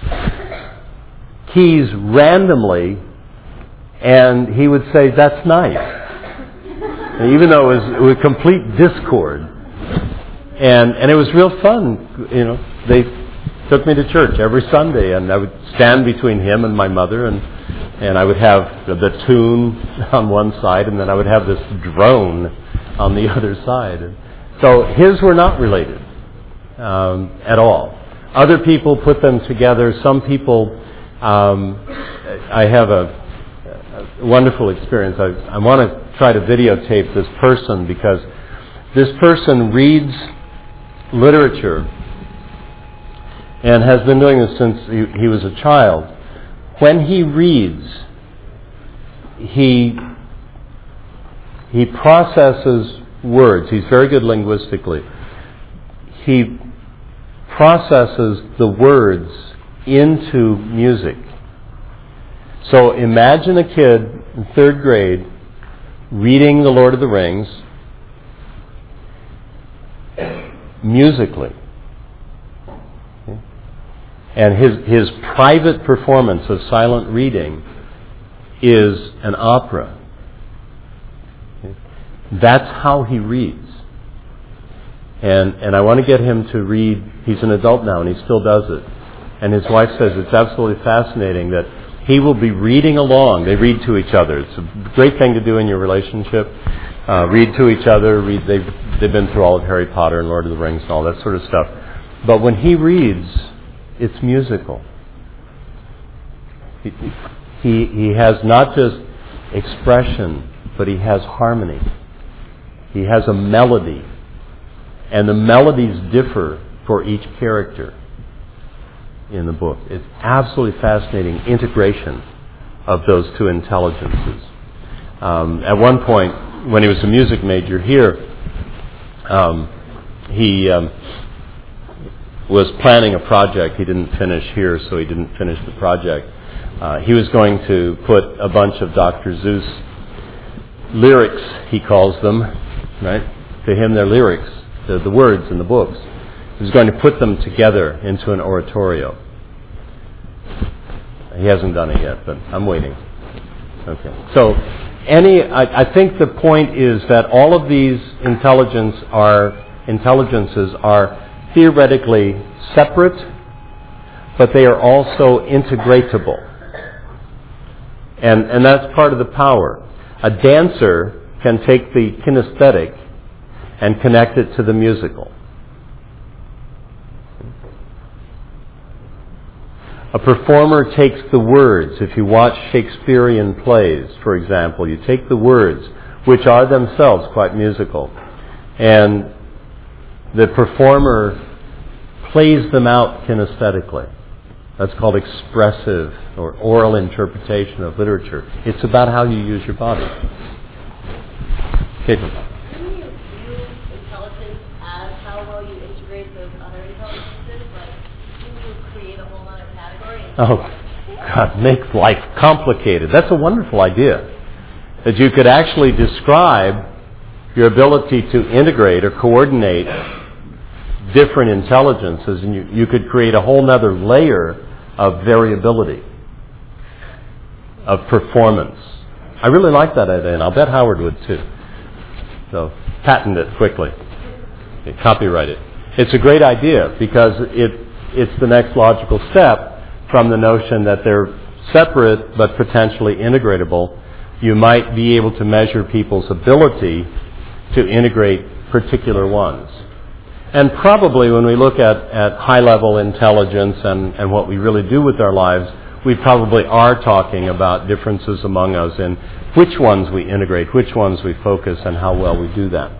keys randomly, and he would say, "That's nice." And even though it was complete discord. And it was real fun. They took me to church every Sunday, and I would stand between him and my mother, and I would have the tune on one side, and then I would have this drone on the other side. And so his were not related at all. Other people put them together. Some people, I have a wonderful experience. I want to try to videotape this person, because this person reads literature and has been doing this since he was a child. When he reads, he processes words. He's very good linguistically. He processes the words into music. So imagine a kid in 3rd grade reading The Lord of the Rings musically. Okay? And his private performance of silent reading is an opera. Okay? That's how he reads. And I want to get him to read. He's an adult now, and he still does it. And his wife says it's absolutely fascinating that he will be reading along. They read to each other. It's a great thing to do in your relationship. Read to each other. They've been through all of Harry Potter and Lord of the Rings and all that sort of stuff. But when he reads, it's musical. He has not just expression, but he has harmony. He has a melody. And the melodies differ for each character in the book. It's absolutely fascinating integration of those 2 intelligences. At one point, when he was a music major here, he was planning a project. He didn't finish here, so he didn't finish the project. He was going to put a bunch of Dr. Seuss lyrics, he calls them, right? To him, they're lyrics, the words in the books. He was going to put them together into an oratorio. He hasn't done it yet, but I'm waiting. Okay. So, I think the point is that all of these intelligences are theoretically separate, but they are also integratable. And that's part of the power. A dancer can take the kinesthetic and connect it to the musical. A performer takes the words. If you watch Shakespearean plays, for example, you take the words, which are themselves quite musical, and the performer plays them out kinesthetically. That's called expressive or oral interpretation of literature. It's about how you use your body. Okay. Couldn't you view intelligence as how well you integrate those other intelligences? Like, can you create a whole other category? Oh, God, make life complicated. That's a wonderful idea. That you could actually describe your ability to integrate or coordinate different intelligences, and you could create a whole other layer of variability, of performance. I really like that idea, and I'll bet Howard would too. So, patent it quickly. Okay, copyright it. It's a great idea because it's the next logical step from the notion that they're separate but potentially integratable. You might be able to measure people's ability to integrate particular ones. And probably when we look at high-level intelligence and what we really do with our lives, we probably are talking about differences among us in which ones we integrate, which ones we focus, and how well we do that.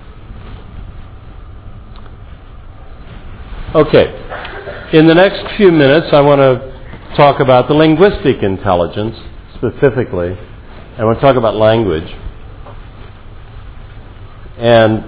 Okay. In the next few minutes, I want to talk about the linguistic intelligence specifically. I want to talk about language. And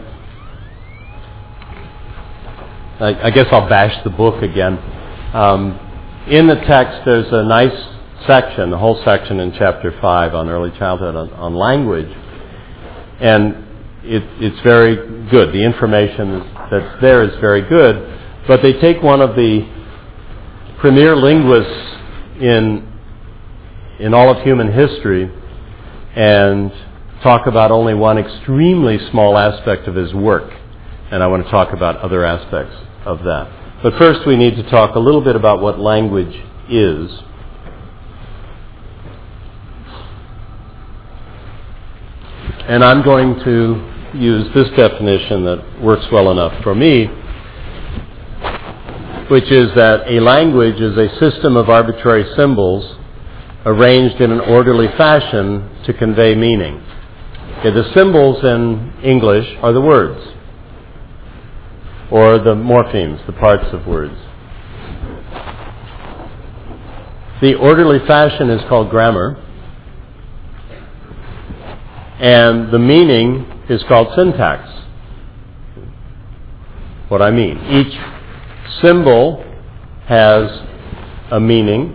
I guess I'll bash the book again. In the text, there's a nice section, the whole section in Chapter 5 on early childhood on language. And it's very good. The information that's there is very good. But they take one of the premier linguists in all of human history and talk about only one extremely small aspect of his work. And I want to talk about other aspects of that. But first we need to talk a little bit about what language is. And I'm going to use this definition that works well enough for me, which is that a language is a system of arbitrary symbols arranged in an orderly fashion to convey meaning. Okay, the symbols in English are the words, or the morphemes, the parts of words. The orderly fashion is called grammar, and the meaning is called syntax. What I mean, each symbol has a meaning,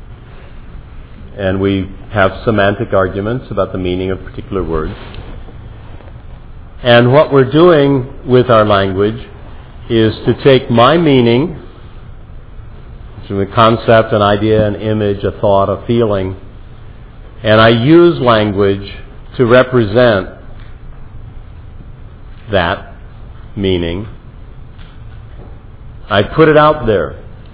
and we have semantic arguments about the meaning of particular words. And what we're doing with our language is to take my meaning, which is a concept, an idea, an image, a thought, a feeling, and I use language to represent that meaning. I put it out there.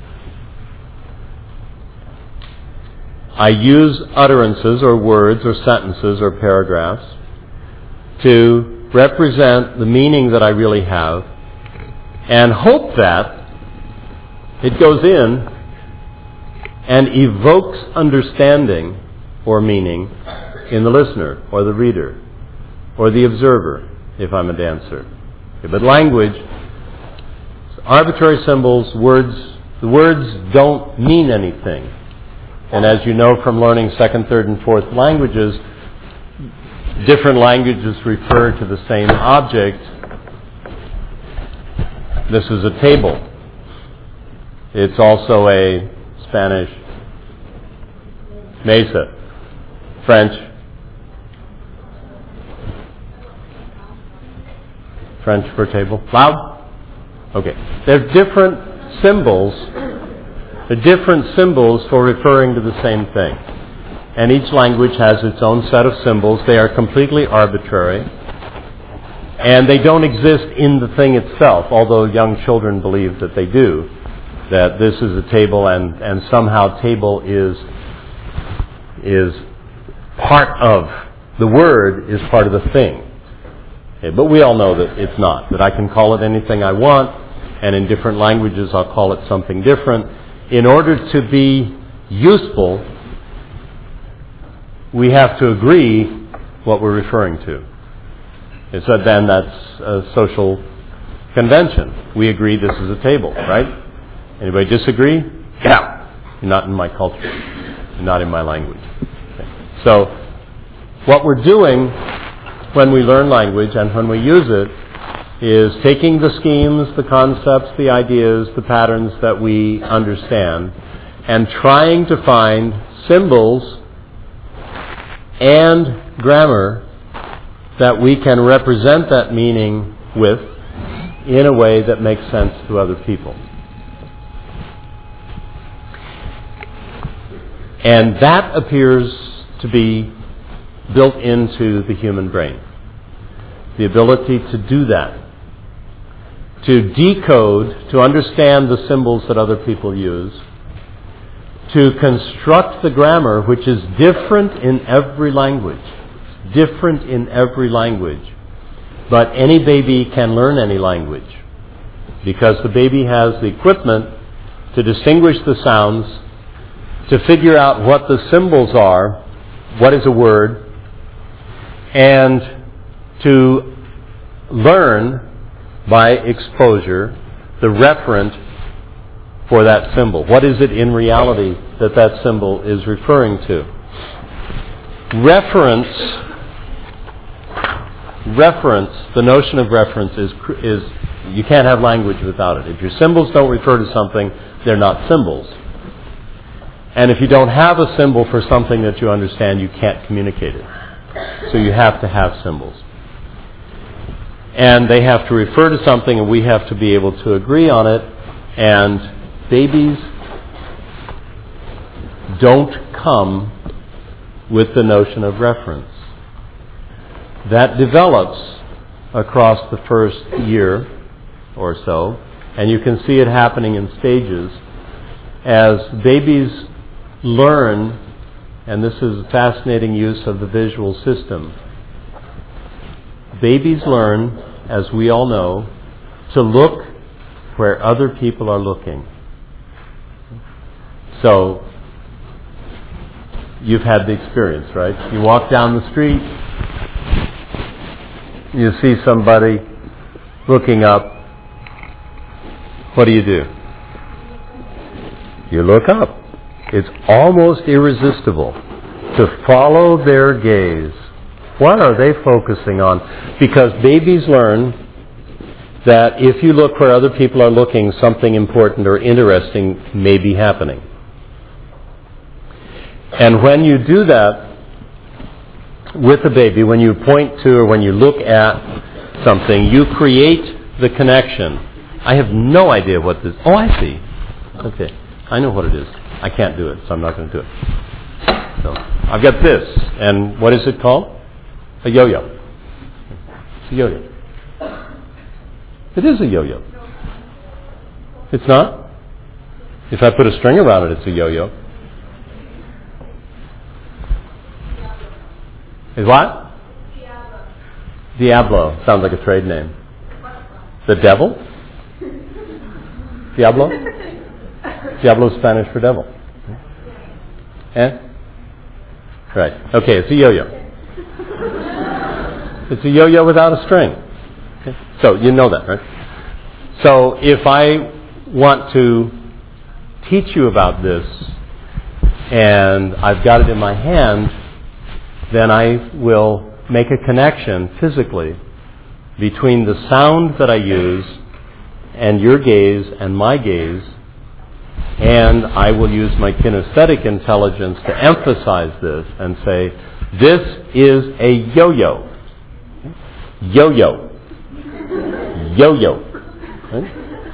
I use utterances or words or sentences or paragraphs to represent the meaning that I really have and hope that it goes in and evokes understanding or meaning in the listener or the reader or the observer if I'm a dancer. Okay, but language, arbitrary symbols, words, the words don't mean anything. And as you know from learning second, third, and fourth languages, different languages refer to the same object. This is a table. It's also a Spanish mesa, French for table. Loud? Okay. They're different symbols. They're different symbols for referring to the same thing. And each language has its own set of symbols. They are completely arbitrary. And they don't exist in the thing itself, although young children believe that they do. That this is a table and somehow table is part of, the word is part of the thing. Okay, but we all know that it's not. That I can call it anything I want, and in different languages I'll call it something different. In order to be useful, we have to agree what we're referring to. And so then that's a social convention. We agree this is a table, right? Anybody disagree? Yeah. You're not in my culture. You're not in my language. Okay. So what we're doing when we learn language and when we use it is taking the schemes, the concepts, the ideas, the patterns that we understand, and trying to find symbols and grammar that we can represent that meaning with in a way that makes sense to other people. And that appears to be built into the human brain. The ability to do that. To decode, to understand the symbols that other people use. To construct the grammar, which is different in every language. Different in every language. But any baby can learn any language. Because the baby has the equipment to distinguish the sounds, to figure out what the symbols are, what is a word, and to learn by exposure the referent for that symbol. What is it in reality that that symbol is referring to? Reference, the notion of reference is you can't have language without it. If your symbols don't refer to something, they're not symbols. And if you don't have a symbol for something that you understand, you can't communicate it. So you have to have symbols. And they have to refer to something, and we have to be able to agree on it. And babies don't come with the notion of reference. That develops across the first year or so, and you can see it happening in stages. As babies learn, and this is a fascinating use of the visual system, babies learn, as we all know, to look where other people are looking. So, you've had the experience, right? You walk down the street, you see somebody looking up. What do? You look up. It's almost irresistible to follow their gaze. What are they focusing on? Because babies learn that if you look where other people are looking, something important or interesting may be happening. And when you do that with a baby, when you point to or when you look at something, you create the connection. I have no idea what this... Oh, I see. Okay. I know what it is. I can't do it, so I'm not going to do it. So, I've got this, and what is it called? A yo-yo. It's a yo-yo. It is a yo-yo. It's not? If I put a string around it, it's a yo-yo. Is what? Diablo. Sounds like a trade name. The devil? Diablo? Diablo is Spanish for devil. Eh? Right. Okay, it's a yo-yo. It's a yo-yo without a string. Okay. So, you know that, right? So, if I want to teach you about this, and I've got it in my hand, then I will make a connection physically between the sound that I use and your gaze and my gaze, and I will use my kinesthetic intelligence to emphasize this and say, this is a yo-yo. Yo-yo. Yo-yo. Right?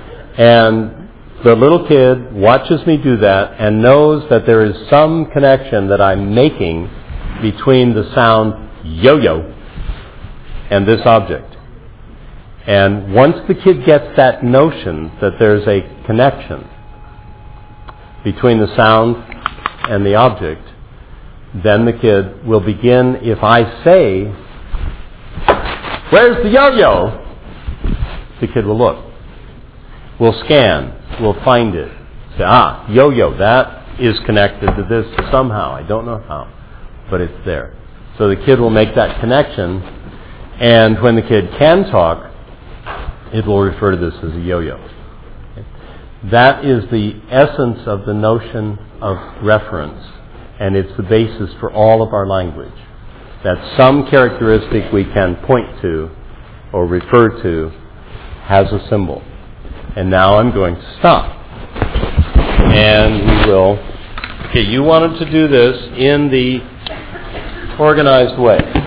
And the little kid watches me do that and knows that there is some connection that I'm making between the sound yo-yo and this object. And once the kid gets that notion that there's a connection between the sound and the object, then the kid will begin, if I say, "Where's the yo-yo?" the kid will look. We'll scan. We'll find it. Say, yo-yo, that is connected to this somehow. I don't know how, but it's there. So the kid will make that connection, and when the kid can talk, it will refer to this as a yo-yo. Okay? That is the essence of the notion of reference, and it's the basis for all of our language. That some characteristic we can point to or refer to has a symbol. And now I'm going to stop. And we will... Okay, you wanted to do this in the organized way.